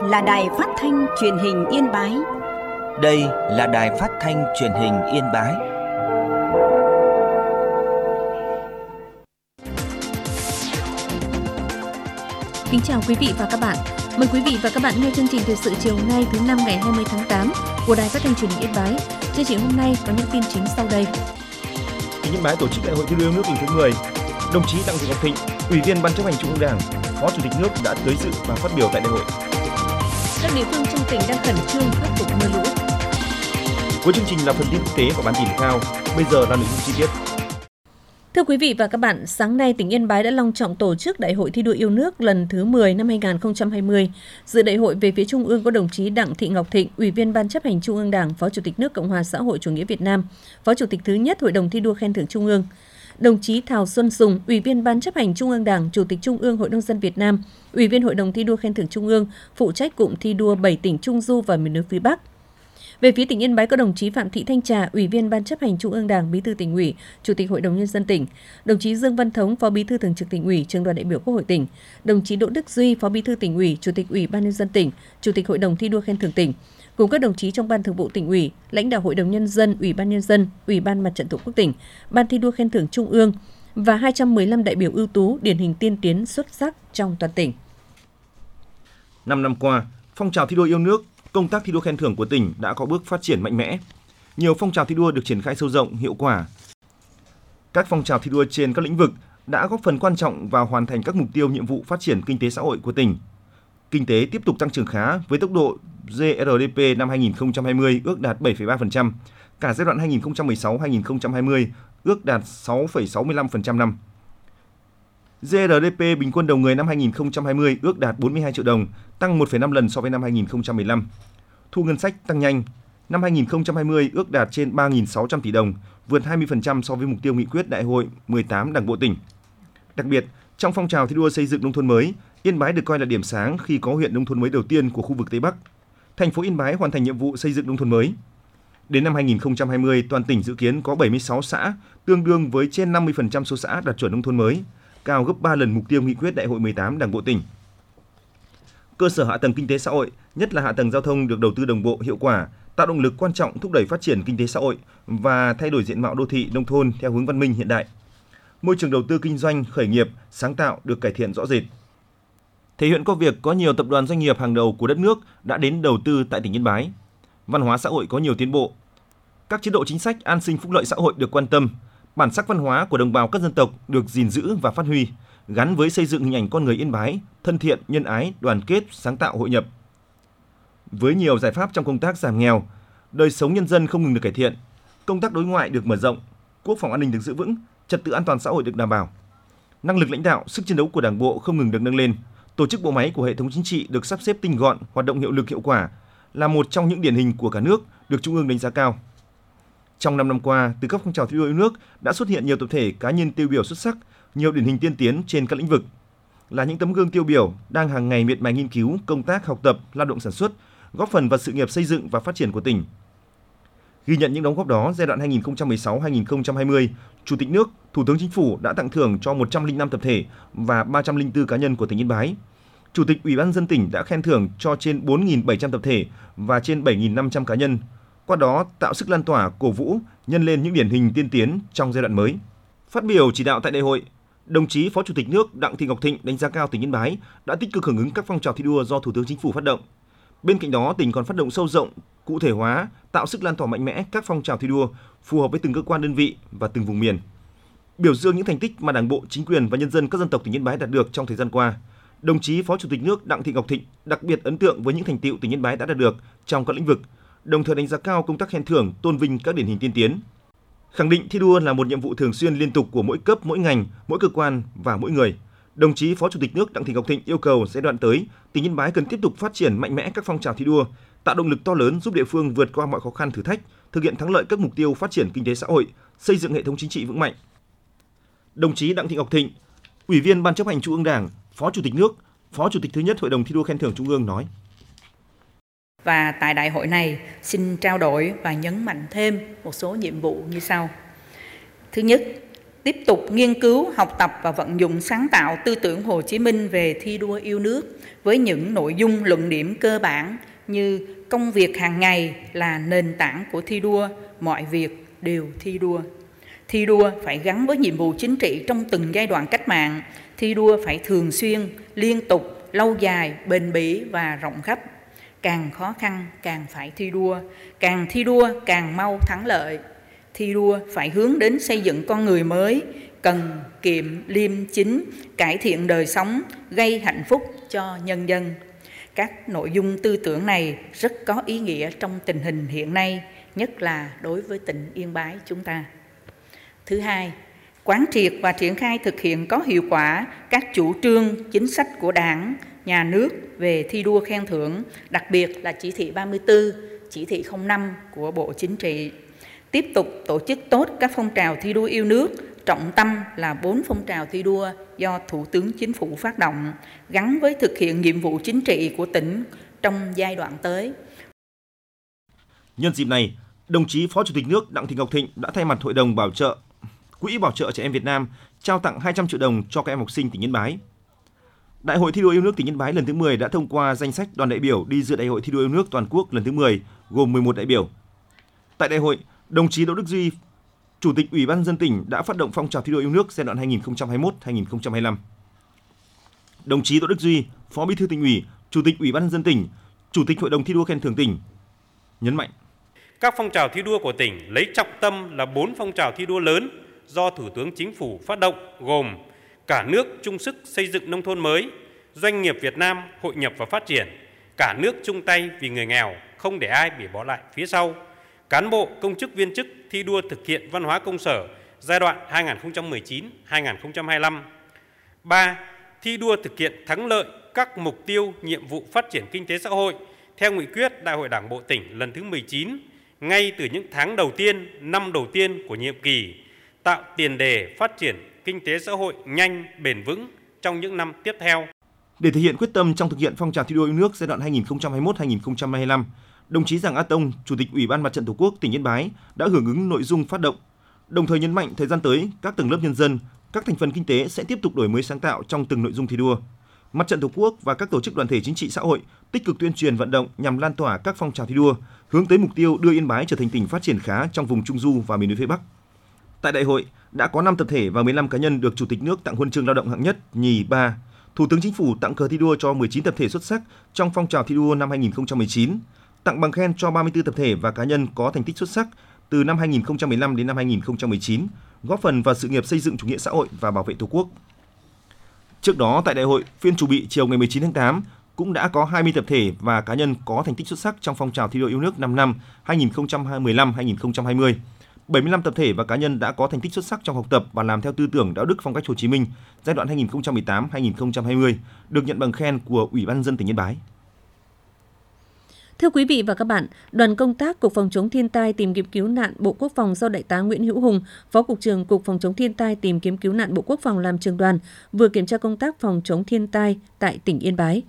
là Đài Phát thanh Truyền hình Yên Bái. Đây là Đài Phát thanh Truyền hình Yên Bái. Kính chào quý vị và các bạn. Mời quý vị và các bạn nghe chương trình thời sự chiều nay thứ năm ngày 20 tháng 8 của Đài Phát thanh Truyền hình Yên Bái. Chương trình hôm nay có những tin chính sau đây. Tỉnh Yên Bái tổ chức Đại hội thi đua yêu nước lần thứ 10. Đồng chí Đặng Thị Ngọc Thịnh, Ủy viên Ban Chấp hành Trung ương Đảng, Phó Chủ tịch nước đã tới dự và phát biểu tại đại hội. Các địa phương trong tỉnh đang khẩn trương khắc phục mưa lũ. Cuối chương trình là phần tin quốc tế và bản tin thể thao. Bây giờ là nội dung chi tiết. Thưa quý vị và các bạn, sáng nay tỉnh Yên Bái đã long trọng tổ chức Đại hội thi đua yêu nước lần thứ 10 năm 2020. Dự đại hội về phía Trung ương có đồng chí Đặng Thị Ngọc Thịnh, Ủy viên Ban Chấp hành Trung ương Đảng, Phó Chủ tịch nước Cộng hòa xã hội chủ nghĩa Việt Nam, Phó Chủ tịch thứ nhất Hội đồng thi đua khen thưởng Trung ương. Đồng chí Thào Xuân Sùng, Ủy viên Ban Chấp hành Trung ương Đảng, Chủ tịch Trung ương Hội nông dân Việt Nam, Ủy viên Hội đồng thi đua khen thưởng Trung ương, phụ trách cụm thi đua 7 tỉnh Trung du và miền núi phía Bắc. Về phía tỉnh Yên Bái có đồng chí Phạm Thị Thanh Trà, Ủy viên Ban Chấp hành Trung ương Đảng, Bí thư Tỉnh ủy, Chủ tịch Hội đồng nhân dân tỉnh, đồng chí Dương Văn Thống, Phó Bí thư Thường trực Tỉnh ủy, Trưởng đoàn đại biểu Quốc hội tỉnh, đồng chí Đỗ Đức Duy, Phó Bí thư Tỉnh ủy, Chủ tịch Ủy ban nhân dân tỉnh, Chủ tịch Hội đồng thi đua khen thưởng tỉnh, cùng các đồng chí trong Ban Thường vụ Tỉnh ủy, lãnh đạo Hội đồng nhân dân, Ủy ban nhân dân, Ủy ban Mặt trận Tổ quốc tỉnh, Ban thi đua khen thưởng Trung ương và 215 đại biểu ưu tú điển hình tiên tiến xuất sắc trong toàn tỉnh. 5 năm qua, phong trào thi đua yêu nước, công tác thi đua khen thưởng của tỉnh đã có bước phát triển mạnh mẽ. Nhiều phong trào thi đua được triển khai sâu rộng, hiệu quả. Các phong trào thi đua trên các lĩnh vực đã góp phần quan trọng vào hoàn thành các mục tiêu nhiệm vụ phát triển kinh tế xã hội của tỉnh. Kinh tế tiếp tục tăng trưởng khá với tốc độ GRDP năm 2020 ước đạt 7,3%, cả giai đoạn 2016-2020 ước đạt 6,65% năm. GRDP bình quân đầu người năm 2020 ước đạt 42 triệu đồng, tăng 1,5 lần so với năm 2015. Thu ngân sách tăng nhanh, năm 2020 ước đạt trên 3.600 tỷ đồng, vượt 20% so với mục tiêu nghị quyết Đại hội 18 Đảng bộ tỉnh. Đặc biệt, trong phong trào thi đua xây dựng nông thôn mới, Yên Bái được coi là điểm sáng khi có huyện nông thôn mới đầu tiên của khu vực Tây Bắc. Thành phố Yên Bái hoàn thành nhiệm vụ xây dựng nông thôn mới. Đến năm 2020, toàn tỉnh dự kiến có 76 xã, tương đương với trên 50% số xã đạt chuẩn nông thôn mới, cao gấp 3 lần mục tiêu nghị quyết Đại hội 18 Đảng bộ tỉnh. Cơ sở hạ tầng kinh tế xã hội, nhất là hạ tầng giao thông được đầu tư đồng bộ hiệu quả, tạo động lực quan trọng thúc đẩy phát triển kinh tế xã hội và thay đổi diện mạo đô thị nông thôn theo hướng văn minh hiện đại. Môi trường đầu tư kinh doanh, khởi nghiệp, sáng tạo được cải thiện rõ rệt. Thể hiện qua việc có nhiều tập đoàn doanh nghiệp hàng đầu của đất nước đã đến đầu tư tại tỉnh Yên Bái. Văn hóa xã hội có nhiều tiến bộ. Các chế độ chính sách an sinh phúc lợi xã hội được quan tâm. Bản sắc văn hóa của đồng bào các dân tộc được gìn giữ và phát huy, gắn với xây dựng hình ảnh con người Yên Bái thân thiện, nhân ái, đoàn kết, sáng tạo, hội nhập. Với nhiều giải pháp trong công tác giảm nghèo, đời sống nhân dân không ngừng được cải thiện, công tác đối ngoại được mở rộng, quốc phòng an ninh được giữ vững, trật tự an toàn xã hội được đảm bảo. Năng lực lãnh đạo, sức chiến đấu của Đảng bộ không ngừng được nâng lên, tổ chức bộ máy của hệ thống chính trị được sắp xếp tinh gọn, hoạt động hiệu lực hiệu quả, là một trong những điển hình của cả nước được Trung ương đánh giá cao. Trong 5 năm qua, từ các phong trào thi đua yêu nước đã xuất hiện nhiều tập thể cá nhân tiêu biểu xuất sắc, nhiều điển hình tiên tiến trên các lĩnh vực, là những tấm gương tiêu biểu đang hàng ngày miệt mài nghiên cứu, công tác, học tập, lao động sản xuất, góp phần vào sự nghiệp xây dựng và phát triển của tỉnh. Ghi nhận những đóng góp đó, giai đoạn 2016-2020, Chủ tịch nước, Thủ tướng Chính phủ đã tặng thưởng cho 105 tập thể và 304 cá nhân của tỉnh Yên Bái. Chủ tịch Ủy ban nhân dân tỉnh đã khen thưởng cho trên 4.700 tập thể và trên 7.500 cá nhân. Qua đó tạo sức lan tỏa, cổ vũ, nhân lên những điển hình tiên tiến trong giai đoạn mới. Phát biểu chỉ đạo tại đại hội, đồng chí Phó Chủ tịch nước Đặng Thị Ngọc Thịnh đánh giá cao tỉnh Yên Bái đã tích cực hưởng ứng các phong trào thi đua do Thủ tướng Chính phủ phát động. Bên cạnh đó, tỉnh còn phát động sâu rộng, cụ thể hóa, tạo sức lan tỏa mạnh mẽ các phong trào thi đua phù hợp với từng cơ quan đơn vị và từng vùng miền. Biểu dương những thành tích mà Đảng bộ, chính quyền và nhân dân các dân tộc tỉnh Yên Bái đạt được trong thời gian qua, đồng chí Phó Chủ tịch nước Đặng Thị Ngọc Thịnh đặc biệt ấn tượng với những thành tựu tỉnh Yên Bái đã đạt được trong các lĩnh vực, đồng thời đánh giá cao công tác khen thưởng, tôn vinh các điển hình tiên tiến. Khẳng định thi đua là một nhiệm vụ thường xuyên liên tục của mỗi cấp, mỗi ngành, mỗi cơ quan và mỗi người. Đồng chí Phó Chủ tịch nước Đặng Thị Ngọc Thịnh yêu cầu giai đoạn tới, tỉnh Yên Bái cần tiếp tục phát triển mạnh mẽ các phong trào thi đua, tạo động lực to lớn giúp địa phương vượt qua mọi khó khăn thử thách, thực hiện thắng lợi các mục tiêu phát triển kinh tế xã hội, xây dựng hệ thống chính trị vững mạnh. Đồng chí Đặng Thị Ngọc Thịnh, Ủy viên Ban Chấp hành Trung ương Đảng, Phó Chủ tịch nước, Phó Chủ tịch thứ nhất Hội đồng thi đua khen thưởng Trung ương nói: Và tại đại hội này, xin trao đổi và nhấn mạnh thêm một số nhiệm vụ như sau. Thứ nhất tiếp tục nghiên cứu, học tập và vận dụng sáng tạo tư tưởng Hồ Chí Minh về thi đua yêu nước với những nội dung luận điểm cơ bản như công việc hàng ngày là nền tảng của thi đua, mọi việc đều thi đua. Thi đua phải gắn với nhiệm vụ chính trị trong từng giai đoạn cách mạng. Thi đua phải thường xuyên, liên tục, lâu dài, bền bỉ và rộng khắp. Càng khó khăn càng phải thi đua càng mau thắng lợi. Thi đua phải hướng đến xây dựng con người mới, cần kiệm, liêm chính, cải thiện đời sống, gây hạnh phúc cho nhân dân. Các nội dung tư tưởng này rất có ý nghĩa trong tình hình hiện nay, nhất là đối với tỉnh Yên Bái chúng ta. Thứ hai, quán triệt và triển khai thực hiện có hiệu quả các chủ trương, chính sách của Đảng, Nhà nước về thi đua khen thưởng, đặc biệt là chỉ thị 34, chỉ thị 05 của Bộ Chính trị. Tiếp tục tổ chức tốt các phong trào thi đua yêu nước, trọng tâm là 4 phong trào thi đua do Thủ tướng Chính phủ phát động, gắn với thực hiện nhiệm vụ chính trị của tỉnh trong giai đoạn tới. Nhân dịp này, đồng chí Phó Chủ tịch nước Đặng Thị Ngọc Thịnh đã thay mặt Hội đồng Bảo trợ Quỹ Bảo trợ Trẻ Em Việt Nam trao tặng 200 triệu đồng cho các em học sinh tỉnh Yên Bái. Đại hội thi đua yêu nước tỉnh Yên Bái lần thứ 10 đã thông qua danh sách đoàn đại biểu đi dự Đại hội thi đua yêu nước toàn quốc lần thứ 10, gồm 11 đại biểu. Tại đại hội, đồng chí Đỗ Đức Duy, Chủ tịch Ủy ban nhân dân tỉnh đã phát động phong trào thi đua yêu nước giai đoạn 2021-2025. Đồng chí Đỗ Đức Duy, Phó Bí thư Tỉnh ủy, Chủ tịch Ủy ban nhân dân tỉnh, Chủ tịch Hội đồng thi đua khen thưởng tỉnh nhấn mạnh: các phong trào thi đua của tỉnh lấy trọng tâm là 4 phong trào thi đua lớn do Thủ tướng Chính phủ phát động, gồm cả nước chung sức xây dựng nông thôn mới, doanh nghiệp Việt Nam hội nhập và phát triển, cả nước chung tay vì người nghèo, không để ai bị bỏ lại phía sau, cán bộ, công chức viên chức thi đua thực hiện văn hóa công sở giai đoạn 2019-2025. 3. Thi đua thực hiện thắng lợi các mục tiêu, nhiệm vụ phát triển kinh tế xã hội theo nghị quyết Đại hội Đảng bộ tỉnh lần thứ 19, ngay từ những tháng đầu tiên, năm đầu tiên của nhiệm kỳ, tạo tiền đề phát triển kinh tế xã hội nhanh, bền vững trong những năm tiếp theo. Để thể hiện quyết tâm trong thực hiện phong trào thi đua yêu nước giai đoạn 2021-2025, đồng chí Giàng A Tông, Chủ tịch Ủy ban Mặt trận Tổ quốc tỉnh Yên Bái đã hưởng ứng nội dung phát động, đồng thời nhấn mạnh thời gian tới, các tầng lớp nhân dân, các thành phần kinh tế sẽ tiếp tục đổi mới sáng tạo trong từng nội dung thi đua. Mặt trận Tổ quốc và các tổ chức đoàn thể chính trị xã hội tích cực tuyên truyền vận động nhằm lan tỏa các phong trào thi đua, hướng tới mục tiêu đưa Yên Bái trở thành tỉnh phát triển khá trong vùng Trung du và miền núi phía Bắc. Tại đại hội, đã có 5 tập thể và 15 cá nhân được Chủ tịch nước tặng huân chương lao động hạng nhất, nhì, 3. Thủ tướng Chính phủ tặng cờ thi đua cho 19 tập thể xuất sắc trong phong trào thi đua năm 2019, tặng bằng khen cho 34 tập thể và cá nhân có thành tích xuất sắc từ năm 2015 đến năm 2019, góp phần vào sự nghiệp xây dựng chủ nghĩa xã hội và bảo vệ Tổ quốc. Trước đó, tại đại hội, phiên chủ bị chiều ngày 19 tháng 8 cũng đã có 20 tập thể và cá nhân có thành tích xuất sắc trong phong trào thi đua yêu nước 5 năm 2015-2020. 75 tập thể và cá nhân đã có thành tích xuất sắc trong học tập và làm theo tư tưởng đạo đức phong cách Hồ Chí Minh giai đoạn 2018-2020, được nhận bằng khen của Ủy ban nhân dân tỉnh Yên Bái. Thưa quý vị và các bạn, đoàn công tác Cục Phòng chống thiên tai tìm kiếm cứu nạn Bộ Quốc phòng do Đại tá Nguyễn Hữu Hùng, Phó Cục trưởng Cục Phòng chống thiên tai tìm kiếm cứu nạn Bộ Quốc phòng làm trưởng đoàn, vừa kiểm tra công tác phòng chống thiên tai tại tỉnh Yên Bái.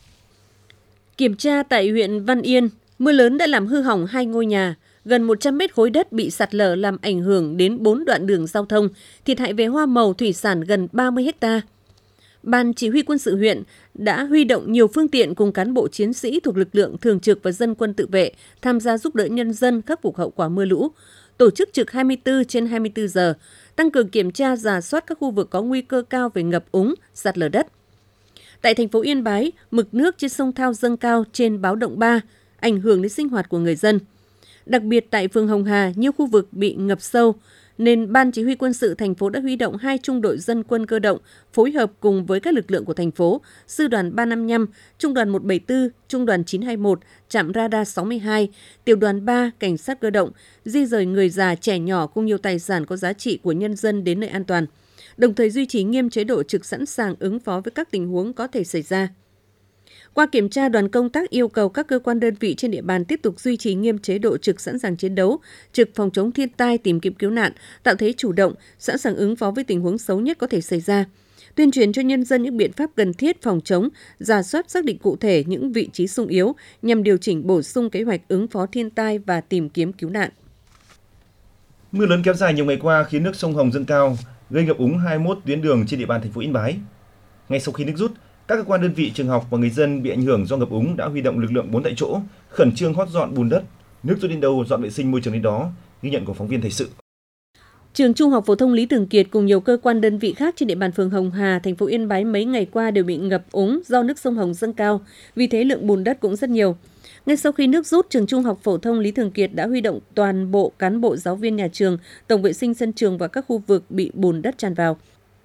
Kiểm tra tại huyện Văn Yên, mưa lớn đã làm hư hỏng 2 ngôi nhà, gần 100 mét khối đất bị sạt lở làm ảnh hưởng đến 4 đoạn đường giao thông, thiệt hại về hoa màu thủy sản gần 30 ha. Ban Chỉ huy quân sự huyện đã huy động nhiều phương tiện cùng cán bộ chiến sĩ thuộc lực lượng thường trực và dân quân tự vệ tham gia giúp đỡ nhân dân khắc phục hậu quả mưa lũ, tổ chức trực 24/24 giờ, tăng cường kiểm tra rà soát các khu vực có nguy cơ cao về ngập úng, sạt lở đất. Tại thành phố Yên Bái, mực nước trên sông Thao dâng cao trên báo động 3, ảnh hưởng đến sinh hoạt của người dân. Đặc biệt tại phường Hồng Hà, nhiều khu vực bị ngập sâu, nên Ban Chỉ huy quân sự thành phố đã huy động 2 trung đội dân quân cơ động phối hợp cùng với các lực lượng của thành phố, Sư đoàn 355, Trung đoàn 174, Trung đoàn 921, trạm radar 62, Tiểu đoàn 3, Cảnh sát cơ động, di rời người già, trẻ nhỏ cùng nhiều tài sản có giá trị của nhân dân đến nơi an toàn, đồng thời duy trì nghiêm chế độ trực sẵn sàng ứng phó với các tình huống có thể xảy ra. Qua kiểm tra, đoàn công tác yêu cầu các cơ quan đơn vị trên địa bàn tiếp tục duy trì nghiêm chế độ trực sẵn sàng chiến đấu, trực phòng chống thiên tai tìm kiếm cứu nạn, tạo thế chủ động, sẵn sàng ứng phó với tình huống xấu nhất có thể xảy ra. Tuyên truyền cho nhân dân những biện pháp cần thiết phòng chống, rà soát xác định cụ thể những vị trí xung yếu nhằm điều chỉnh bổ sung kế hoạch ứng phó thiên tai và tìm kiếm cứu nạn. Mưa lớn kéo dài nhiều ngày qua khiến nước sông Hồng dâng cao, gây ngập úng 21 tuyến đường trên địa bàn thành phố Yên Bái. Ngay sau khi nước rút, các cơ quan đơn vị, trường học và người dân bị ảnh hưởng do ngập úng đã huy động lực lượng 4 tại chỗ, khẩn trương hót dọn bùn đất, nước rút đến đâu dọn vệ sinh môi trường đến đó. Ghi nhận của phóng viên thời sự. Trường Trung học phổ thông Lý Thường Kiệt cùng nhiều cơ quan đơn vị khác trên địa bàn phường Hồng Hà, thành phố Yên Bái mấy ngày qua đều bị ngập úng do nước sông Hồng dâng cao, vì thế lượng bùn đất cũng rất nhiều. Ngay sau khi nước rút, trường Trung học phổ thông Lý Thường Kiệt đã huy động toàn bộ cán bộ giáo viên nhà trường, tổng vệ sinh sân trường và các khu vực bị bùn đất tràn vào.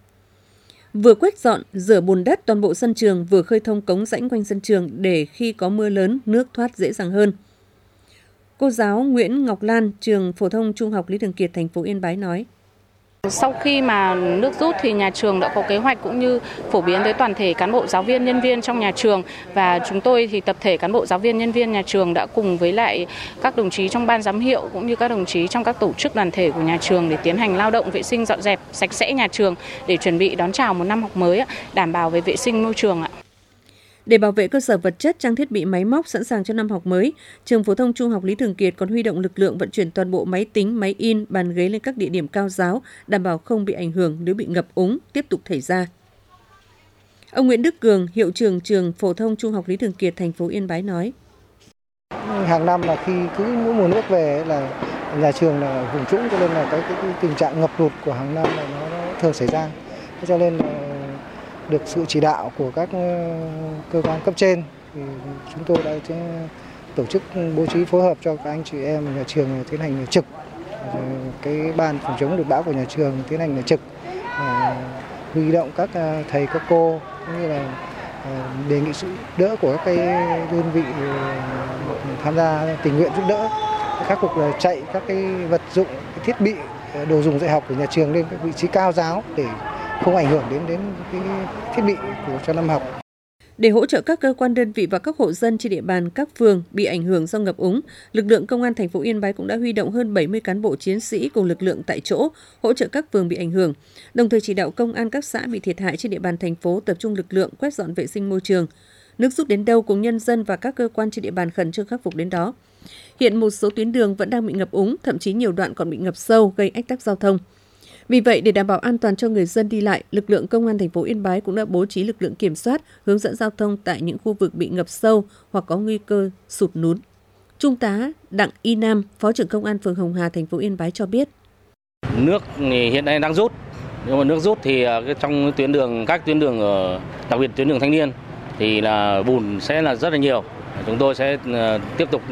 Vừa quét dọn, rửa bùn đất toàn bộ sân trường, vừa khơi thông cống rãnh quanh sân trường để khi có mưa lớn, nước thoát dễ dàng hơn. Cô giáo Nguyễn Ngọc Lan, trường phổ thông Trung học Lý Thường Kiệt, thành phố Yên Bái nói: Sau khi mà nước rút thì nhà trường đã có kế hoạch cũng như phổ biến tới toàn thể cán bộ giáo viên nhân viên trong nhà trường, và chúng tôi thì tập thể cán bộ giáo viên nhân viên nhà trường đã cùng với lại các đồng chí trong ban giám hiệu cũng như các đồng chí trong các tổ chức đoàn thể của nhà trường để tiến hành lao động vệ sinh dọn dẹp sạch sẽ nhà trường để chuẩn bị đón chào một năm học mới đảm bảo về vệ sinh môi trường ạ. Để bảo vệ cơ sở vật chất, trang thiết bị máy móc sẵn sàng cho năm học mới, trường phổ thông Trung học Lý Thường Kiệt còn huy động lực lượng vận chuyển toàn bộ máy tính, máy in, bàn ghế lên các địa điểm cao giáo, đảm bảo không bị ảnh hưởng nếu bị ngập úng tiếp tục xảy ra. Ông Nguyễn Đức Cường, hiệu trưởng trường phổ thông Trung học Lý Thường Kiệt, thành phố Yên Bái nói: Hàng năm là khi cứ mỗi mùa nước về là nhà trường là vùng trũng, cho nên là cái tình trạng ngập lụt của hàng năm là nó thường xảy ra. Cho nên được sự chỉ đạo của các cơ quan cấp trên thì chúng tôi đã tổ chức bố trí phối hợp cho các anh chị em nhà trường tiến hành trực, cái ban phòng chống lụt bão của nhà trường tiến hành trực, huy động các thầy các cô cũng như là đề nghị sự đỡ của các cái đơn vị tham gia tình nguyện giúp đỡ khắc phục là chạy các cái vật dụng, cái thiết bị, đồ dùng dạy học của nhà trường lên các vị trí cao giáo để không ảnh hưởng đến cái thiết bị cho năm học. Để hỗ trợ các cơ quan đơn vị và các hộ dân trên địa bàn các phường bị ảnh hưởng do ngập úng, lực lượng công an thành phố Yên Bái cũng đã huy động hơn 70 cán bộ chiến sĩ cùng lực lượng tại chỗ hỗ trợ các phường bị ảnh hưởng, đồng thời chỉ đạo công an các xã bị thiệt hại trên địa bàn thành phố tập trung lực lượng quét dọn vệ sinh môi trường. Nước rút đến đâu cùng nhân dân và các cơ quan trên địa bàn khẩn trương khắc phục đến đó. Hiện một số tuyến đường vẫn đang bị ngập úng, thậm chí nhiều đoạn còn bị ngập sâu gây ách tắc giao thông. Vì vậy, để đảm bảo an toàn cho người dân đi lại, lực lượng công an thành phố Yên Bái cũng đã bố trí lực lượng kiểm soát, hướng dẫn giao thông tại những khu vực bị ngập sâu hoặc có nguy cơ sụt lún. Trung tá Đặng Y Nam, Phó trưởng Công an phường Hồng Hà, thành phố Yên Bái cho biết: Nước hiện nay đang rút, nhưng mà nước rút thì trong tuyến đường, các tuyến đường, đặc biệt tuyến đường Thanh Niên thì là bùn sẽ là rất là nhiều. Chúng tôi sẽ tiếp tục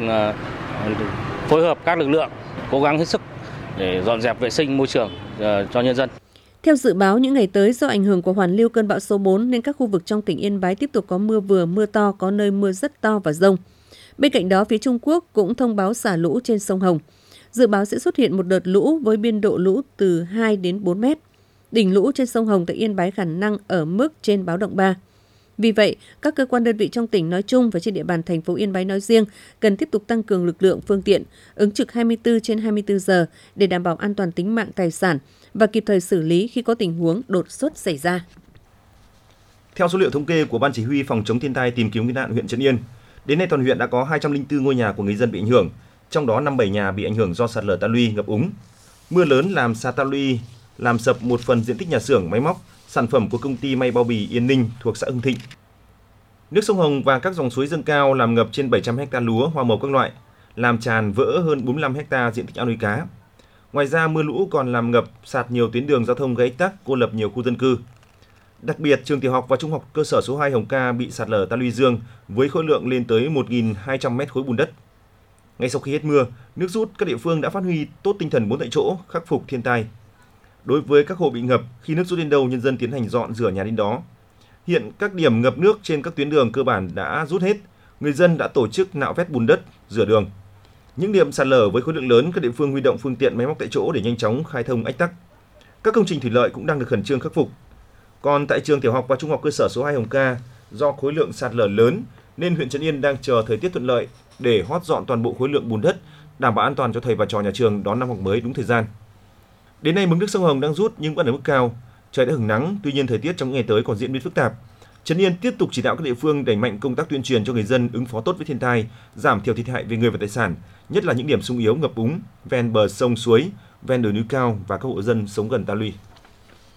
phối hợp các lực lượng cố gắng hết sức để dọn dẹp vệ sinh môi trường cho nhân dân. Theo dự báo, những ngày tới do ảnh hưởng của hoàn lưu cơn bão số 4 nên các khu vực trong tỉnh Yên Bái tiếp tục có mưa vừa, mưa to, có nơi mưa rất to và dông. Bên cạnh đó, phía Trung Quốc cũng thông báo xả lũ trên sông Hồng. Dự báo sẽ xuất hiện một đợt lũ với biên độ lũ từ 2 đến 4 mét. Đỉnh lũ trên sông Hồng tại Yên Bái khả năng ở mức trên báo động 3. Vì vậy, các cơ quan đơn vị trong tỉnh nói chung và trên địa bàn thành phố Yên Bái nói riêng cần tiếp tục tăng cường lực lượng, phương tiện, ứng trực 24/24 giờ để đảm bảo an toàn tính mạng tài sản và kịp thời xử lý khi có tình huống đột xuất xảy ra. Theo số liệu thống kê của Ban Chỉ huy Phòng chống thiên tai tìm kiếm cứu nạn huyện Trấn Yên, đến nay toàn huyện đã có 204 ngôi nhà của người dân bị ảnh hưởng, trong đó 57 nhà bị ảnh hưởng do sạt lở ta luy, ngập úng. Mưa lớn làm sạt ta luy, làm sập một phần diện tích nhà xưởng, máy móc, sản phẩm của công ty may bao bì Yên Ninh thuộc xã Hưng Thịnh. Nước sông Hồng và các dòng suối dâng cao làm ngập trên 700 ha lúa, hoa màu các loại, làm tràn vỡ hơn 45 ha diện tích ao nuôi cá. Ngoài ra, mưa lũ còn làm ngập sạt nhiều tuyến đường giao thông gây ách tắc, cô lập nhiều khu dân cư. Đặc biệt, trường tiểu học và trung học cơ sở số 2 Hồng Ca bị sạt lở ta luy dương với khối lượng lên tới 1.200 mét khối bùn đất. Ngay sau khi hết mưa, nước rút, các địa phương đã phát huy tốt tinh thần 4 tại chỗ, khắc phục thiên tai. Đối với các hộ bị ngập, khi nước rút đến đâu, nhân dân tiến hành dọn rửa nhà đến đó. Hiện các điểm ngập nước trên các tuyến đường cơ bản đã rút hết, người dân đã tổ chức nạo vét bùn đất, rửa đường. Những điểm sạt lở với khối lượng lớn, các địa phương huy động phương tiện máy móc tại chỗ để nhanh chóng khai thông ách tắc. Các công trình thủy lợi cũng đang được khẩn trương khắc phục. Còn tại trường tiểu học và trung học cơ sở số 2 Hồng Ca, do khối lượng sạt lở lớn nên huyện Trấn Yên đang chờ thời tiết thuận lợi để hót dọn toàn bộ khối lượng bùn đất, đảm bảo an toàn cho thầy và trò nhà trường đón năm học mới đúng thời gian. Đến nay mực nước sông Hồng đang rút nhưng vẫn ở mức cao, trời đã hửng nắng, tuy nhiên thời tiết trong những ngày tới còn diễn biến phức tạp. Trấn Yên tiếp tục chỉ đạo các địa phương đẩy mạnh công tác tuyên truyền cho người dân ứng phó tốt với thiên tai, giảm thiểu thiệt hại về người và tài sản, nhất là những điểm xung yếu ngập úng ven bờ sông suối, ven đồi núi cao và các hộ dân sống gần ta luy.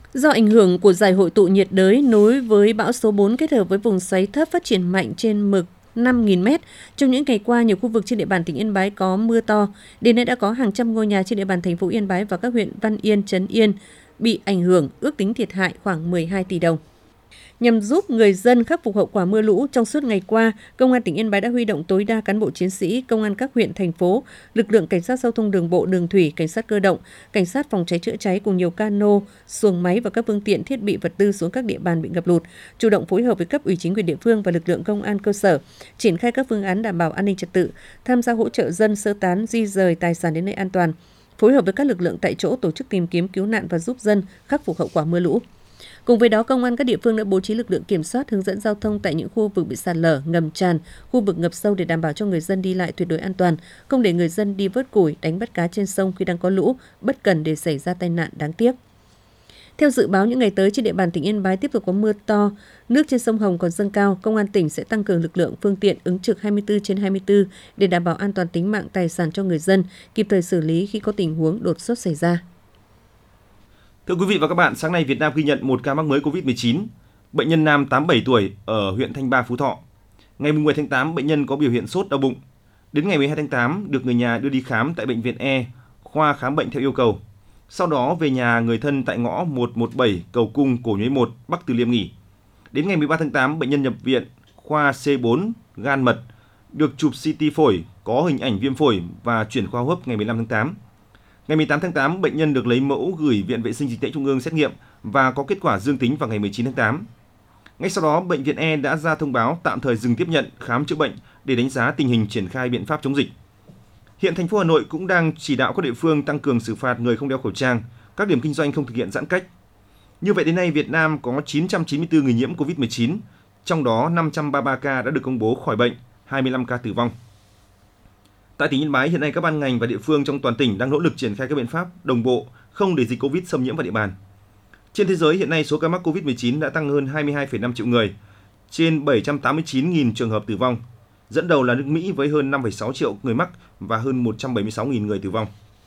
Do ảnh hưởng của giải hội tụ nhiệt đới nối với bão số 4 kết hợp với vùng xoáy thấp phát triển mạnh trên mực 5.000 m, trong những ngày qua, nhiều khu vực trên địa bàn tỉnh Yên Bái có mưa to. Đến nay đã có hàng trăm ngôi nhà trên địa bàn thành phố Yên Bái và các huyện Văn Yên, Trấn Yên bị ảnh hưởng, ước tính thiệt hại khoảng 12 tỷ đồng. Nhằm giúp người dân khắc phục hậu quả mưa lũ, trong suốt ngày qua, Công an tỉnh Yên Bái đã huy động tối đa cán bộ chiến sĩ, công an các huyện, thành phố, lực lượng cảnh sát giao thông đường bộ, đường thủy, cảnh sát cơ động, cảnh sát phòng cháy chữa cháy cùng nhiều cano, xuồng máy và các phương tiện thiết bị vật tư xuống các địa bàn bị ngập lụt, chủ động phối hợp với cấp ủy chính quyền địa phương và lực lượng công an cơ sở, triển khai các phương án đảm bảo an ninh trật tự, tham gia hỗ trợ dân sơ tán, di rời tài sản đến nơi an toàn, phối hợp với các lực lượng tại chỗ tổ chức tìm kiếm cứu nạn và giúp dân khắc phục hậu quả mưa lũ. Cùng với đó, công an các địa phương đã bố trí lực lượng kiểm soát, hướng dẫn giao thông tại những khu vực bị sạt lở, ngầm tràn, khu vực ngập sâu để đảm bảo cho người dân đi lại tuyệt đối an toàn, không để người dân đi vớt củi, đánh bắt cá trên sông khi đang có lũ, bất cần để xảy ra tai nạn đáng tiếc. Theo dự báo, những ngày tới trên địa bàn tỉnh Yên Bái tiếp tục có mưa to, nước trên sông Hồng còn dâng cao, Công an tỉnh sẽ tăng cường lực lượng, phương tiện ứng trực 24/24 để đảm bảo an toàn tính mạng tài sản cho người dân, kịp thời xử lý khi có tình huống đột xuất xảy ra. Thưa quý vị và các bạn, sáng nay Việt Nam ghi nhận một ca mắc mới COVID-19, bệnh nhân nam 87 tuổi ở huyện Thanh Ba, Phú Thọ. Ngày 10 tháng 8, bệnh nhân có biểu hiện sốt, đau bụng. Đến ngày 12 tháng 8, được người nhà đưa đi khám tại bệnh viện E, khoa khám bệnh theo yêu cầu. Sau đó về nhà người thân tại ngõ 117 Cầu Cung, Cổ Nhuế 1, Bắc Từ Liêm nghỉ. Đến ngày 13 tháng 8, bệnh nhân nhập viện khoa C4 gan mật, được chụp CT phổi, có hình ảnh viêm phổi và chuyển khoa hô hấp ngày 15 tháng 8. Ngày 18 tháng 8, bệnh nhân được lấy mẫu gửi Viện Vệ sinh Dịch tễ Trung ương xét nghiệm và có kết quả dương tính vào ngày 19 tháng 8. Ngay sau đó, bệnh viện E đã ra thông báo tạm thời dừng tiếp nhận khám chữa bệnh để đánh giá tình hình triển khai biện pháp chống dịch. Hiện thành phố Hà Nội cũng đang chỉ đạo các địa phương tăng cường xử phạt người không đeo khẩu trang, các điểm kinh doanh không thực hiện giãn cách. Như vậy đến nay, Việt Nam có 994 người nhiễm COVID-19, trong đó 533 ca đã được công bố khỏi bệnh, 25 ca tử vong. Tại tỉnh Yên Bái, hiện nay các ban ngành và địa phương trong toàn tỉnh đang nỗ lực triển khai các biện pháp đồng bộ, không để dịch Covid xâm nhiễm vào địa bàn. Trên thế giới, hiện nay số ca mắc Covid-19 đã tăng hơn 22,5 triệu người, trên 789.000 trường hợp tử vong. Dẫn đầu là nước Mỹ với hơn 5,6 triệu người mắc và hơn 176.000 người tử vong.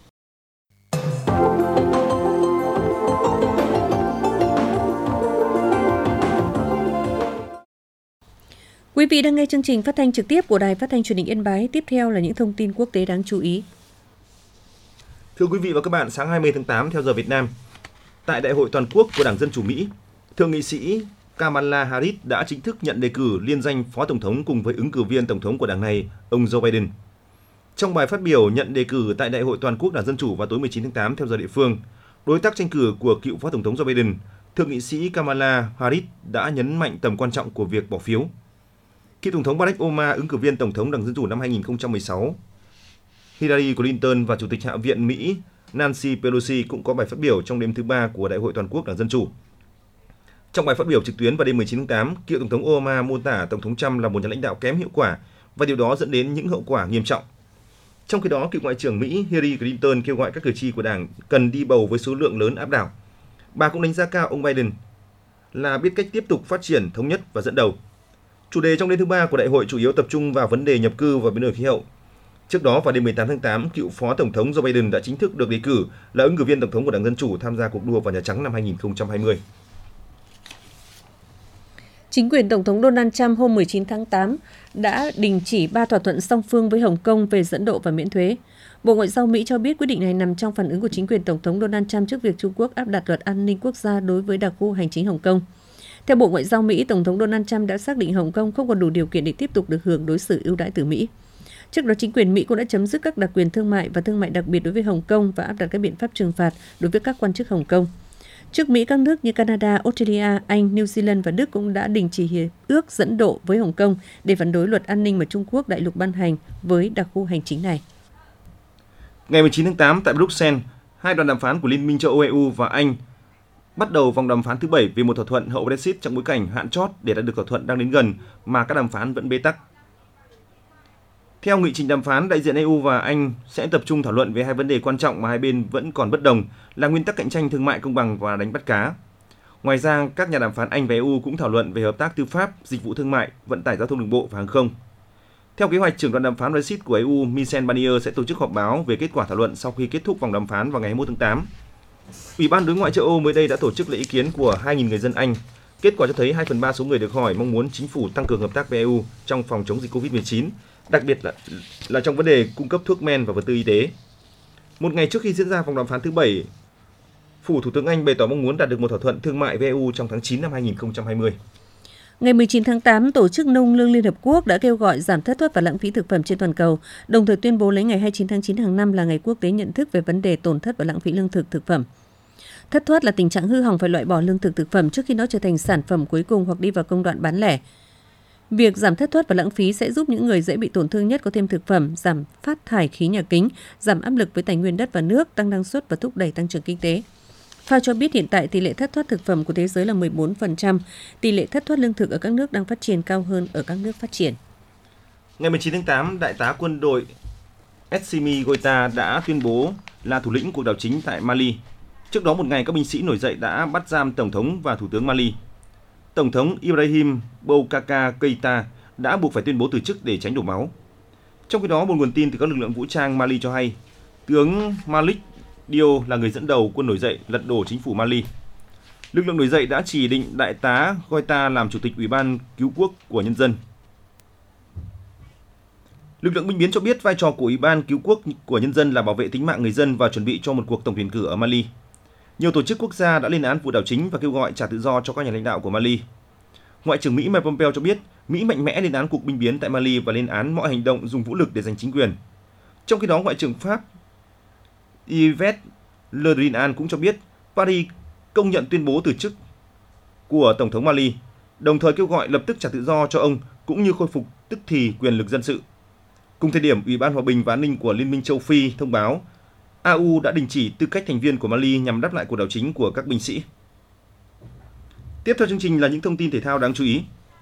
Quý vị đang nghe chương trình phát thanh trực tiếp của Đài Phát thanh Truyền hình Yên Bái. Tiếp theo là những thông tin quốc tế đáng chú ý. Thưa quý vị và các bạn, sáng 20 tháng 8 theo giờ Việt Nam, tại Đại hội toàn quốc của Đảng Dân Chủ Mỹ, Thượng nghị sĩ Kamala Harris đã chính thức nhận đề cử liên danh Phó Tổng thống cùng với ứng cử viên Tổng thống của đảng này, ông Joe Biden. Trong bài phát biểu nhận đề cử tại Đại hội toàn quốc Đảng Dân Chủ vào tối 19 tháng 8 theo giờ địa phương, đối tác tranh cử của cựu Phó Tổng thống Joe Biden, Thượng nghị sĩ Kamala Harris đã nhấn mạnh tầm quan trọng của việc bỏ phiếu. Cựu Tổng thống Barack Obama, ứng cử viên Tổng thống Đảng Dân Chủ năm 2016, Hillary Clinton và Chủ tịch Hạ viện Mỹ Nancy Pelosi cũng có bài phát biểu trong đêm thứ ba của Đại hội toàn quốc Đảng Dân Chủ. Trong bài phát biểu trực tuyến vào đêm 19 tháng 8, cựu Tổng thống Obama mô tả Tổng thống Trump là một nhà lãnh đạo kém hiệu quả và điều đó dẫn đến những hậu quả nghiêm trọng. Trong khi đó, cựu Ngoại trưởng Mỹ Hillary Clinton kêu gọi các cử tri của Đảng cần đi bầu với số lượng lớn áp đảo. Bà cũng đánh giá cao ông Biden là biết cách tiếp tục phát triển, thống nhất và dẫn đầu. Chủ đề trong đêm thứ ba của đại hội chủ yếu tập trung vào vấn đề nhập cư và biến đổi khí hậu. Trước đó, vào đêm 18 tháng 8, cựu Phó Tổng thống Joe Biden đã chính thức được đề cử là ứng cử viên Tổng thống của Đảng Dân Chủ tham gia cuộc đua vào Nhà Trắng năm 2020. Chính quyền Tổng thống Donald Trump hôm 19 tháng 8 đã đình chỉ 3 thỏa thuận song phương với Hồng Kông về dẫn độ và miễn thuế. Bộ Ngoại giao Mỹ cho biết quyết định này nằm trong phản ứng của chính quyền Tổng thống Donald Trump trước việc Trung Quốc áp đặt luật an ninh quốc gia đối với đặc khu hành chính Hồng Kông. Theo Bộ Ngoại giao Mỹ, Tổng thống Donald Trump đã xác định Hồng Kông không còn đủ điều kiện để tiếp tục được hưởng đối xử ưu đãi từ Mỹ. Trước đó, chính quyền Mỹ cũng đã chấm dứt các đặc quyền thương mại và thương mại đặc biệt đối với Hồng Kông và áp đặt các biện pháp trừng phạt đối với các quan chức Hồng Kông. Trước Mỹ, các nước như Canada, Australia, Anh, New Zealand và Đức cũng đã đình chỉ hiệp ước dẫn độ với Hồng Kông để phản đối luật an ninh mà Trung Quốc đại lục ban hành với đặc khu hành chính này. Ngày 19 tháng 8 tại Bruxelles, hai đoàn đàm phán của Liên minh châu Âu EU và Anh bắt đầu vòng đàm phán thứ 7 về một thỏa thuận hậu Brexit trong bối cảnh hạn chót để đạt được thỏa thuận đang đến gần mà các đàm phán vẫn bế tắc. Theo nghị trình đàm phán, đại diện EU và Anh sẽ tập trung thảo luận về hai vấn đề quan trọng mà hai bên vẫn còn bất đồng là nguyên tắc cạnh tranh thương mại công bằng và đánh bắt cá. Ngoài ra, các nhà đàm phán Anh và EU cũng thảo luận về hợp tác tư pháp, dịch vụ thương mại, vận tải giao thông đường bộ và hàng không. Theo kế hoạch, trưởng đoàn đàm phán Brexit của EU Michel Barnier sẽ tổ chức họp báo về kết quả thảo luận sau khi kết thúc vòng đàm phán vào ngày 21 tháng 8. Ủy ban Đối ngoại châu Âu mới đây đã tổ chức lấy ý kiến của 2.000 người dân Anh. Kết quả cho thấy 2/3 số người được hỏi mong muốn chính phủ tăng cường hợp tác với EU trong phòng chống dịch Covid-19, đặc biệt là trong vấn đề cung cấp thuốc men và vật tư y tế. Một ngày trước khi diễn ra vòng đàm phán thứ 7, Phủ Thủ tướng Anh bày tỏ mong muốn đạt được một thỏa thuận thương mại với EU trong tháng 9 năm 2020. Ngày 19 tháng 8, Tổ chức Nông lương Liên Hợp Quốc đã kêu gọi giảm thất thoát và lãng phí thực phẩm trên toàn cầu, đồng thời tuyên bố lấy ngày 29 tháng 9 hàng năm là ngày quốc tế nhận thức về vấn đề tổn thất và lãng phí lương thực thực phẩm. Thất thoát là tình trạng hư hỏng phải loại bỏ lương thực thực phẩm trước khi nó trở thành sản phẩm cuối cùng hoặc đi vào công đoạn bán lẻ. Việc giảm thất thoát và lãng phí sẽ giúp những người dễ bị tổn thương nhất có thêm thực phẩm, giảm phát thải khí nhà kính, giảm áp lực với tài nguyên đất và nước, tăng năng suất và thúc đẩy tăng trưởng kinh tế. FAO cho biết hiện tại tỷ lệ thất thoát thực phẩm của thế giới là 14%, tỷ lệ thất thoát lương thực ở các nước đang phát triển cao hơn ở các nước phát triển. Ngày 19 tháng 8, Đại tá quân đội Assimi Goïta đã tuyên bố là thủ lĩnh cuộc đảo chính tại Mali. Trước đó một ngày, các binh sĩ nổi dậy đã bắt giam Tổng thống và Thủ tướng Mali. Tổng thống Ibrahim Boubacar Keïta đã buộc phải tuyên bố từ chức để tránh đổ máu. Trong khi đó, một nguồn tin từ các lực lượng vũ trang Mali cho hay, tướng Malik Dio là người dẫn đầu quân nổi dậy lật đổ chính phủ Mali. Lực lượng nổi dậy đã chỉ định Đại tá Goïta làm chủ tịch Ủy ban Cứu quốc của nhân dân. Lực lượng binh biến cho biết vai trò của Ủy ban Cứu quốc của nhân dân là bảo vệ tính mạng người dân và chuẩn bị cho một cuộc tổng tuyển cử ở Mali. Nhiều tổ chức quốc gia đã lên án vụ đảo chính và kêu gọi trả tự do cho các nhà lãnh đạo của Mali. Ngoại trưởng Mỹ Mike Pompeo cho biết Mỹ mạnh mẽ lên án cuộc binh biến tại Mali và lên án mọi hành động dùng vũ lực để giành chính quyền. Trong khi đó, Ngoại trưởng Pháp Yves Le Drian cũng cho biết Paris công nhận tuyên bố từ chức của Tổng thống Mali, đồng thời kêu gọi lập tức trả tự do cho ông cũng như khôi phục tức thì quyền lực dân sự. Cùng thời điểm, Ủy ban Hòa bình và An ninh của Liên minh châu Phi thông báo AU đã đình chỉ tư cách thành viên của Mali nhằm đáp lại cuộc đảo chính của các binh sĩ. Tiếp theo chương trình là những thông tin thể thao đáng chú ý.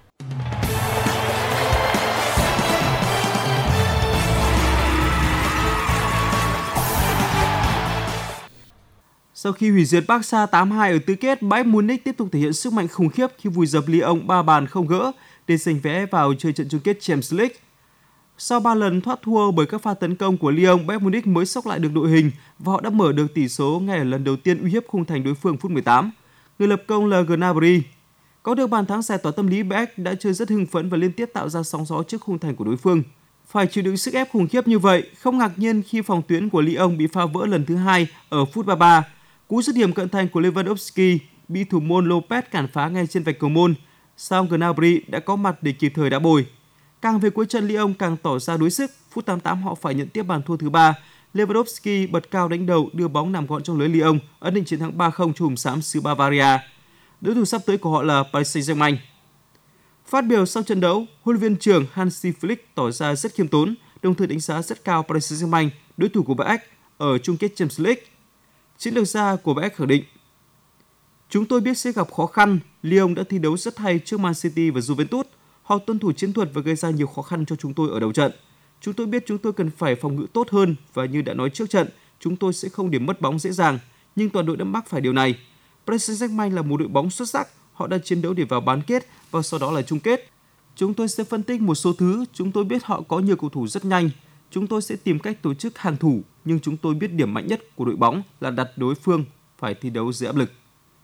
Sau khi hủy diệt Barca 8-2 ở tứ kết, Bayern Munich tiếp tục thể hiện sức mạnh khủng khiếp khi vùi dập Lyon 3 bàn không gỡ để giành vé vào chơi trận chung kết Champions League. Sau 3 lần thoát thua bởi các pha tấn công của Lyon, Bayern Munich mới xốc lại được đội hình và họ đã mở được tỷ số ngay ở lần đầu tiên uy hiếp khung thành đối phương phút 18. Người lập công là Gnabry. Có được bàn thắng giải tỏa tâm lý, Beck đã chơi rất hưng phấn và liên tiếp tạo ra sóng gió trước khung thành của đối phương. Phải chịu đựng sức ép khủng khiếp như vậy, không ngạc nhiên khi phòng tuyến của Lyon bị phá vỡ lần thứ 2 ở phút 33. Cú dứt điểm cận thành của Lewandowski bị thủ môn Lopez cản phá ngay trên vạch cầu môn. Song Gnabry đã có mặt để kịp thời đá bồi. Càng về cuối trận, Lyon càng tỏ ra đuối sức. Phút 88 họ phải nhận tiếp bàn thua thứ 3. Lewandowski bật cao đánh đầu đưa bóng nằm gọn trong lưới Lyon, ấn định chiến thắng 3-0 cho hùng xám xứ Bavaria. Đối thủ sắp tới của họ là Paris Saint-Germain. Phát biểu sau trận đấu, huấn luyện viên trưởng Hansi Flick tỏ ra rất khiêm tốn, đồng thời đánh giá rất cao Paris Saint-Germain, đối thủ của Bayern ở chung kết Champions League. Chiến lược gia của Bayern khẳng định: "Chúng tôi biết sẽ gặp khó khăn. Lyon đã thi đấu rất hay trước Man City và Juventus. Họ tuân thủ chiến thuật và gây ra nhiều khó khăn cho chúng tôi ở đầu trận. Chúng tôi biết chúng tôi cần phải phòng ngự tốt hơn và như đã nói trước trận, chúng tôi sẽ không để mất bóng dễ dàng. Nhưng toàn đội đã mắc phải điều này. Paris Saint-Germain là một đội bóng xuất sắc. Họ đã chiến đấu để vào bán kết và sau đó là chung kết. Chúng tôi sẽ phân tích một số thứ. Chúng tôi biết họ có nhiều cầu thủ rất nhanh. Chúng tôi sẽ tìm cách tổ chức hàng thủ, nhưng chúng tôi biết điểm mạnh nhất của đội bóng là đặt đối phương phải thi đấu dưới áp lực."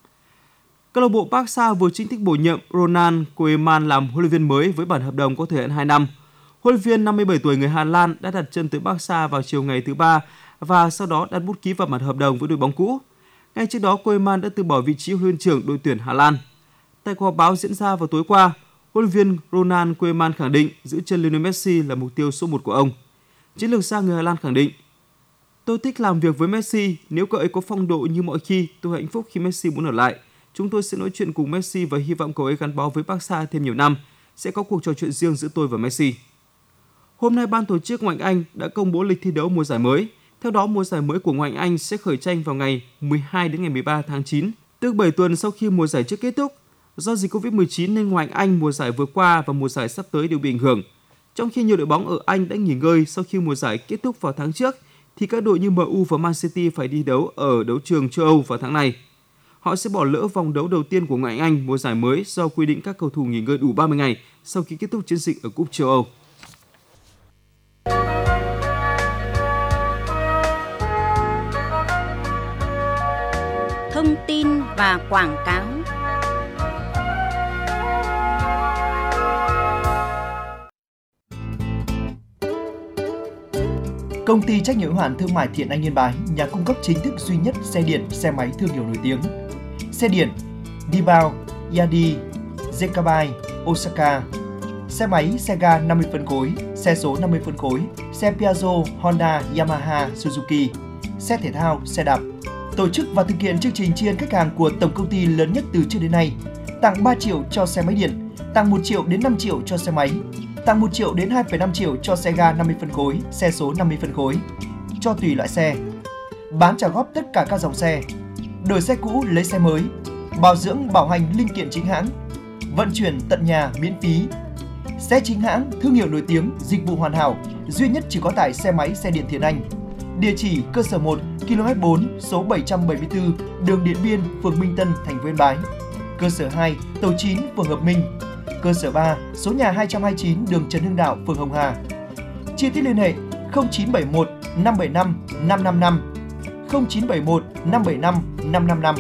Câu lạc bộ Barca vừa chính thức bổ nhiệm Ronald Koeman làm huấn luyện viên mới với bản hợp đồng có thời hạn 2 năm. Huấn luyện viên 57 tuổi người Hà Lan đã đặt chân tới Barca vào chiều ngày thứ Ba và sau đó đặt bút ký vào bản hợp đồng với đội bóng cũ. Ngay trước đó, Koeman đã từ bỏ vị trí huấn luyện viên trưởng đội tuyển Hà Lan. Tại cuộc họp báo diễn ra vào tối qua, huấn luyện viên Ronald Koeman khẳng định giữ chân Lionel Messi là mục tiêu số 1 của ông. Chiến lược gia người Hà Lan khẳng định: "Tôi thích làm việc với Messi. Nếu cậu ấy có phong độ như mọi khi, tôi hạnh phúc khi Messi muốn ở lại. Chúng tôi sẽ nói chuyện cùng Messi và hy vọng cậu ấy gắn bó với Barca thêm nhiều năm. Sẽ có cuộc trò chuyện riêng giữa tôi và Messi." Hôm nay, ban tổ chức Ngoại hạng Anh đã công bố lịch thi đấu mùa giải mới. Theo đó, mùa giải mới của Ngoại hạng Anh sẽ khởi tranh vào ngày 12 đến ngày 13 tháng 9, tức 7 tuần sau khi mùa giải trước kết thúc. Do dịch Covid-19 nên Ngoại hạng Anh mùa giải vừa qua và mùa giải sắp tới đều bị ảnh hưởng. Trong khi nhiều đội bóng ở Anh đã nghỉ ngơi sau khi mùa giải kết thúc vào tháng trước, thì các đội như MU và Man City phải đi đấu ở đấu trường châu Âu vào tháng này. Họ sẽ bỏ lỡ vòng đấu đầu tiên của Ngoại hạng Anh mùa giải mới do quy định các cầu thủ nghỉ ngơi đủ 30 ngày sau khi kết thúc chiến dịch ở Cúp châu Âu. thông tin và quảng cáo. Công ty trách nhiệm hữu hạn thương mại Thiện Anh Yên Bái, nhà cung cấp chính thức duy nhất xe điện, xe máy thương hiệu nổi tiếng. Xe điện Dibao, Yadi, Zekabai, Osaka. Xe máy, xe ga 50 phân khối, xe số 50 phân khối, xe Piaggio, Honda, Yamaha, Suzuki. Xe thể thao, xe đạp. Tổ chức và thực hiện chương trình tri ân khách hàng của tổng công ty lớn nhất từ trước đến nay. Tặng 3 triệu cho xe máy điện, tặng 1 triệu đến 5 triệu cho xe máy, tặng 1 triệu đến 2,5 triệu cho xe ga 50 phân khối, xe số 50 phân khối, cho tùy loại xe. Bán trả góp tất cả các dòng xe. Đổi xe cũ lấy xe mới. Bảo dưỡng bảo hành linh kiện chính hãng. Vận chuyển tận nhà miễn phí. Xe chính hãng, thương hiệu nổi tiếng, dịch vụ hoàn hảo, duy nhất chỉ có tại xe máy xe điện Thiện Anh. Địa chỉ cơ sở 1, km 4, số 774, đường Điện Biên, phường Minh Tân, thành phố Yên Bái. Cơ sở 2, tổ 9, phường Hợp Minh. Cơ sở 3, số nhà 229, đường Trần Hưng Đạo, phường Hồng Hà. Chi tiết liên hệ 0971 575 555, 0971 575 555.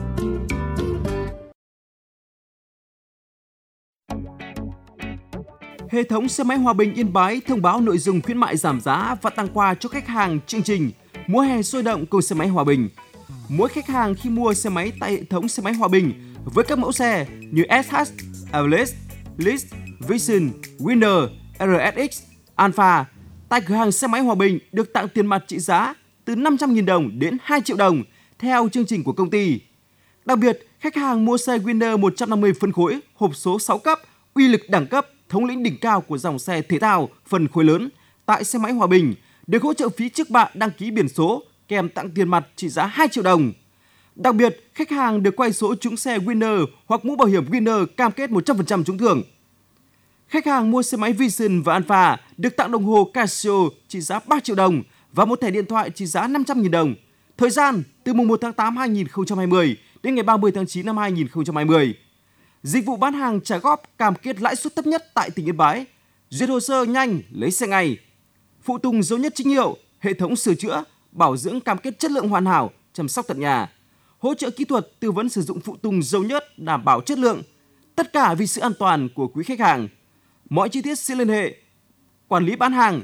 Hệ thống xe máy Hòa Bình Yên Bái thông báo nội dung khuyến mại giảm giá và tặng quà cho khách hàng chương trình Mùa hè sôi động cùng xe máy Hòa Bình. Mỗi khách hàng khi mua xe máy tại hệ thống xe máy Hòa Bình với các mẫu xe như SH, Everest, List, Vision, Winner, RSX, Alpha tại cửa hàng xe máy Hòa Bình được tặng tiền mặt trị giá từ 500.000 đồng đến 2 triệu đồng theo chương trình của công ty. Đặc biệt, khách hàng mua xe Winner 150 phân khối, hộp số 6 cấp, uy lực đẳng cấp, thống lĩnh đỉnh cao của dòng xe thể thao phân khối lớn tại xe máy Hòa Bình được hỗ trợ phí trước bạ đăng ký biển số kèm tặng tiền mặt trị giá 2 triệu đồng. Đặc biệt, khách hàng được quay số trúng xe Winner hoặc mũ bảo hiểm Winner cam kết 100% trúng thưởng. Khách hàng mua xe máy Vision và Alpha được tặng đồng hồ Casio trị giá 3 triệu đồng và một thẻ điện thoại trị giá 500.000 đồng. Thời gian từ mùng 1 tháng 8 2020 đến ngày 30 tháng 9 năm 2020. Dịch vụ bán hàng trả góp cam kết lãi suất thấp nhất tại tỉnh Yên Bái. Duyệt hồ sơ nhanh, lấy xe ngay. Phụ tùng dấu nhất chính hiệu, hệ thống sửa chữa, bảo dưỡng cam kết chất lượng hoàn hảo, chăm sóc tận nhà. Hỗ trợ kỹ thuật tư vấn sử dụng phụ tùng dầu nhất đảm bảo chất lượng. Tất cả vì sự an toàn của quý khách hàng. Mọi chi tiết xin liên hệ quản lý bán hàng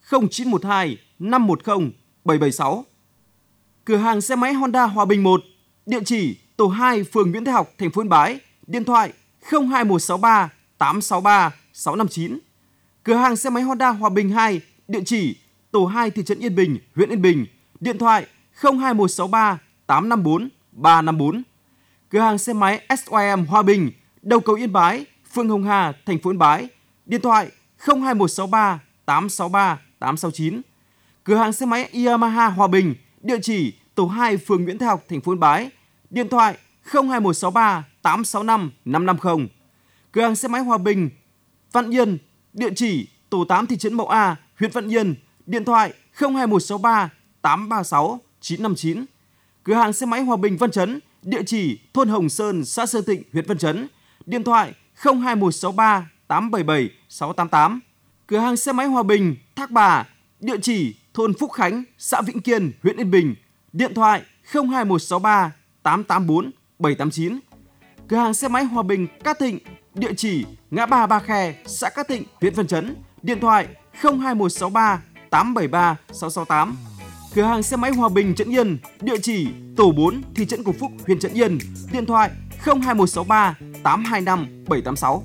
0912 510 776. Cửa hàng xe máy Honda Hòa Bình 1, địa chỉ tổ 2, phường Nguyễn Thái Học, thành phố Yên Bái, điện thoại 02163 863 659. Cửa hàng xe máy Honda Hòa Bình 2, địa chỉ tổ 2, thị trấn Yên Bình, huyện Yên Bình, điện thoại 02163 854 354. Cửa hàng xe máy SYM Hòa Bình, đầu cầu Yên Bái, phường Hồng Hà, thành phố Yên Bái, điện thoại 02163 863 869. Cửa hàng xe máy Yamaha Hòa Bình, địa chỉ tổ 2, phường Nguyễn Thái Học, thành phố Yên Bái, điện thoại 02163 865 550. Cửa hàng xe máy Hòa Bình Văn Yên, địa chỉ tổ 8, thị trấn Mậu A, huyện Văn Yên, điện thoại 02163 836 959. Cửa hàng xe máy Hòa Bình Văn Chấn, địa chỉ thôn Hồng Sơn, xã Sơn Tịnh, huyện Văn Chấn, điện thoại 02163 877 688. Cửa hàng xe máy Hòa Bình Thác Bà, địa chỉ thôn Phúc Khánh, xã Vĩnh Kiên, huyện Yên Bình, điện thoại 02163 884 789. Cửa hàng xe máy Hòa Bình Cát Thịnh, địa chỉ ngã ba Ba Khe, xã Cát Thịnh, huyện Văn Chấn, điện thoại 02163 873 668. Cửa hàng xe máy Hòa Bình Trấn Yên, địa chỉ tổ 4, thị trấn Cổ Phúc, huyện Trấn Yên, điện thoại 02163 825 786.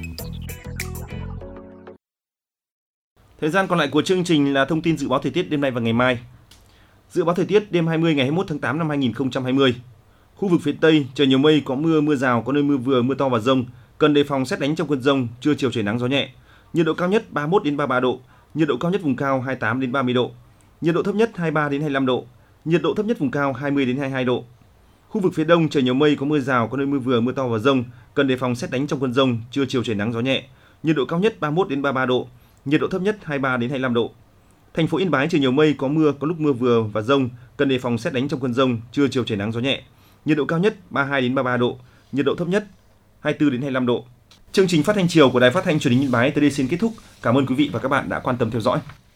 Thời gian còn lại của chương trình là thông tin dự báo thời tiết đêm nay và ngày mai. Dự báo thời tiết đêm 20 ngày 21 tháng 8 năm 2020. Khu vực phía Tây trời nhiều mây, có mưa, mưa rào, có nơi mưa vừa, mưa to và dông, cần đề phòng sét đánh trong cơn dông, trưa chiều trời nắng gió nhẹ. Nhiệt độ cao nhất 31 đến 33 độ, nhiệt độ cao nhất vùng cao 28 đến 30 độ. Nhiệt độ thấp nhất 23 đến 25 độ, nhiệt độ thấp nhất vùng cao 20 đến 22 độ. Khu vực phía Đông trời nhiều mây, có mưa rào, có nơi mưa vừa, mưa to và dông, cần đề phòng sét đánh trong cơn dông, trưa chiều trời nắng gió nhẹ. Nhiệt độ cao nhất 31 đến 33 độ, nhiệt độ thấp nhất 23 đến 25 độ. Thành phố Yên Bái trời nhiều mây, có mưa, có lúc mưa vừa và dông, cần đề phòng sét đánh trong cơn dông, trưa chiều trời nắng gió nhẹ. Nhiệt độ cao nhất 32 đến 33 độ, nhiệt độ thấp nhất 24 đến 25 độ. Chương trình phát thanh chiều của Đài Phát thanh Truyền hình Yên Bái tới đây xin kết thúc. Cảm ơn quý vị và các bạn đã quan tâm theo dõi.